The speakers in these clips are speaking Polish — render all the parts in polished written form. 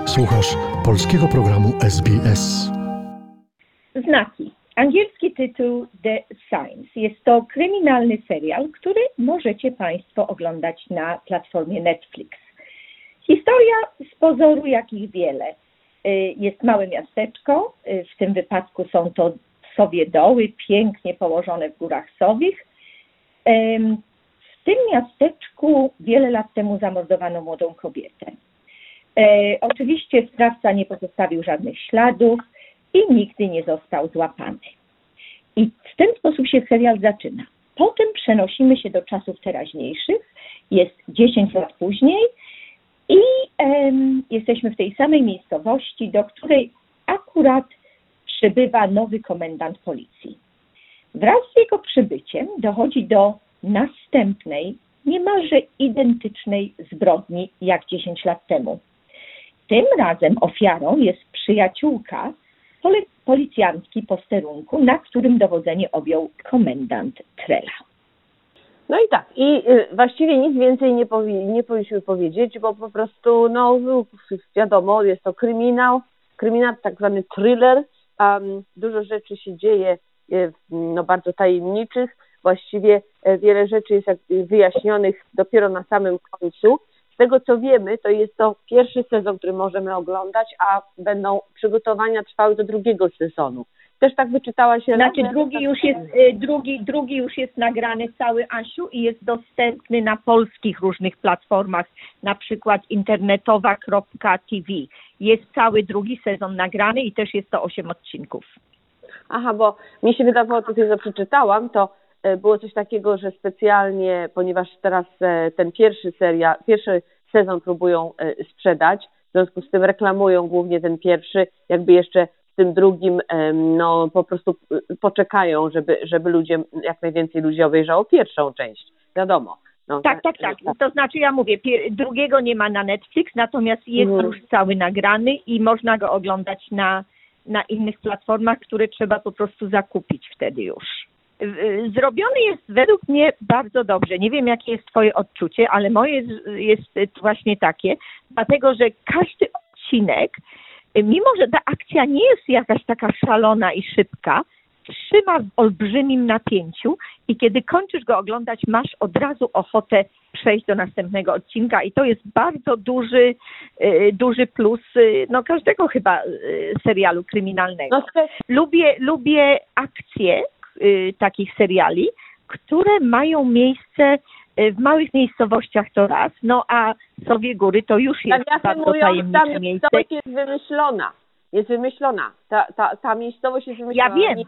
Słuchasz polskiego programu SBS. Znaki. Angielski tytuł The Signs. Jest to kryminalny serial, który możecie Państwo oglądać na platformie Netflix. Historia z pozoru, jakich wiele. Jest małe miasteczko, w tym wypadku są to Sowie Doły, pięknie położone w górach Sowich. W tym miasteczku wiele lat temu zamordowano młodą kobietę. Oczywiście sprawca nie pozostawił żadnych śladów i nigdy nie został złapany. I w ten sposób się serial zaczyna. Potem przenosimy się do czasów teraźniejszych, jest 10 lat później i jesteśmy w tej samej miejscowości, do której akurat przybywa nowy komendant policji. Wraz z jego przybyciem dochodzi do następnej, niemalże identycznej zbrodni jak 10 lat temu. Tym razem ofiarą jest przyjaciółka policjantki posterunku, na którym dowodzenie objął komendant Trela. No i tak, właściwie nic więcej nie powinniśmy powiedzieć, bo po prostu, wiadomo, jest to kryminał, tak zwany thriller, dużo rzeczy się dzieje, bardzo tajemniczych, właściwie wiele rzeczy jest wyjaśnionych dopiero na samym końcu. Z tego co wiemy, to jest to pierwszy sezon, który możemy oglądać, a będą przygotowania trwały do drugiego sezonu. Też tak wyczytała się... Znaczy drugi już jest nagrany cały, Asiu, i jest dostępny na polskich różnych platformach, na przykład internetowa.tv. Jest cały drugi sezon nagrany i też jest to 8 odcinków. Aha, bo mi się wydawało, to co przeczytałam, to było coś takiego, że specjalnie, ponieważ teraz ten pierwszy sezon próbują sprzedać, w związku z tym reklamują głównie ten pierwszy, jakby jeszcze z tym drugim, po prostu poczekają, żeby jak najwięcej ludzi obejrzało pierwszą część, wiadomo. Tak. To znaczy ja mówię, drugiego nie ma na Netflix, natomiast jest już cały nagrany i można go oglądać na innych platformach, które trzeba po prostu zakupić wtedy już. Zrobiony jest według mnie bardzo dobrze. Nie wiem, jakie jest Twoje odczucie, ale moje jest właśnie takie, dlatego że każdy odcinek, mimo że ta akcja nie jest jakaś taka szalona i szybka, trzyma w olbrzymim napięciu i kiedy kończysz go oglądać, masz od razu ochotę przejść do następnego odcinka i to jest bardzo duży plus każdego chyba serialu kryminalnego. Lubię akcje takich seriali, które mają miejsce w małych miejscowościach to raz, a Sowie Góry to już jest bardzo tajemnicze miejsce. Ta jest wymyślona. Ta miejscowość jest wymyślona. Ja wiem.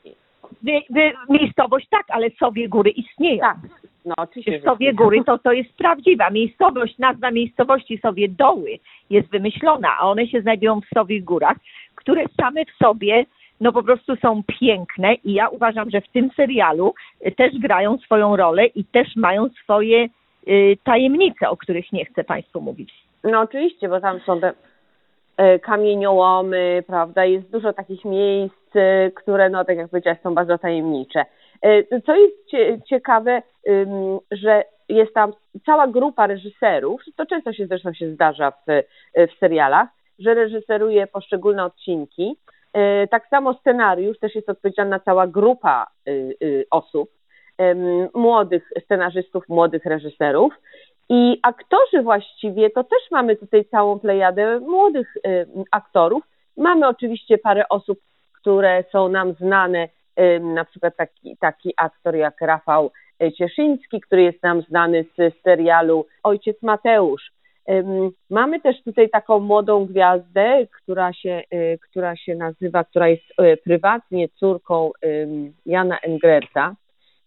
Miejscowość tak, ale Sowie Góry istnieją. Tak. Oczywiście. Sowie Góry to jest prawdziwa miejscowość. Nazwa miejscowości Sowie Doły jest wymyślona, a one się znajdują w Sowych Górach, które same w sobie po prostu są piękne i ja uważam, że w tym serialu też grają swoją rolę i też mają swoje tajemnice, o których nie chcę Państwu mówić. Oczywiście, bo tam są te kamieniołomy, prawda, jest dużo takich miejsc, które, tak jak powiedziałaś, są bardzo tajemnicze. Co jest ciekawe, że jest tam cała grupa reżyserów, to często zresztą się zdarza w serialach, że reżyseruje poszczególne odcinki. Tak samo scenariusz, też jest odpowiedzialna cała grupa osób, młodych scenarzystów, młodych reżyserów i aktorzy właściwie, to też mamy tutaj całą plejadę młodych aktorów. Mamy oczywiście parę osób, które są nam znane, na przykład taki aktor jak Rafał Cieszyński, który jest nam znany z serialu Ojciec Mateusz. Mamy też tutaj taką młodą gwiazdę, która się nazywa, która jest prywatnie córką Jana Englerta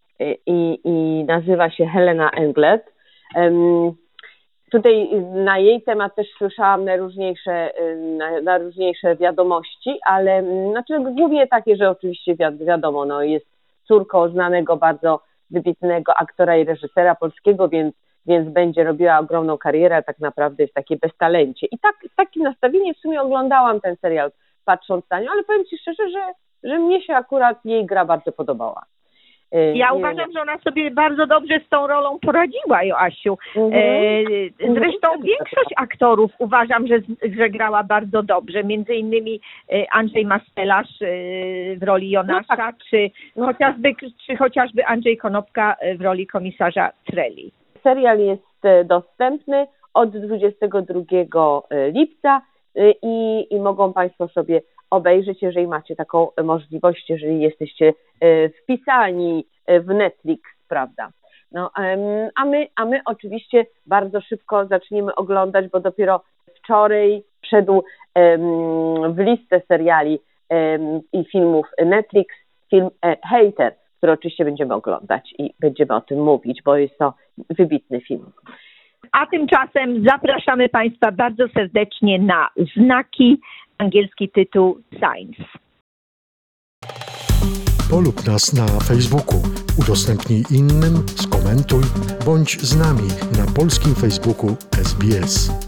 i nazywa się Helena Englert. Tutaj na jej temat też słyszałam najróżniejsze wiadomości, ale głównie takie, że oczywiście wiadomo, jest córką znanego, bardzo wybitnego aktora i reżysera polskiego, więc będzie robiła ogromną karierę, tak naprawdę jest takie beztalencie. I z takim nastawieniem w sumie oglądałam ten serial, patrząc na nią, ale powiem Ci szczerze, że mnie się akurat jej gra bardzo podobała. Ja uważam, że ona sobie bardzo dobrze z tą rolą poradziła, Joasiu. Zresztą większość aktorów uważam, że grała bardzo dobrze. Między innymi Andrzej Mastelarz w roli Jonasza, czy chociażby Andrzej Konopka w roli komisarza Treli. Serial jest dostępny od 22 lipca i mogą Państwo sobie obejrzeć, jeżeli macie taką możliwość, jeżeli jesteście wpisani w Netflix, prawda? No, a my oczywiście bardzo szybko zaczniemy oglądać, bo dopiero wczoraj wszedł w listę seriali i filmów Netflix film Hater, który oczywiście będziemy oglądać i będziemy o tym mówić, bo jest to wybitny film. A tymczasem zapraszamy Państwa bardzo serdecznie na Znaki, angielski tytuł Signs. Polub nas na Facebooku, udostępnij innym, skomentuj, bądź z nami na polskim Facebooku SBS.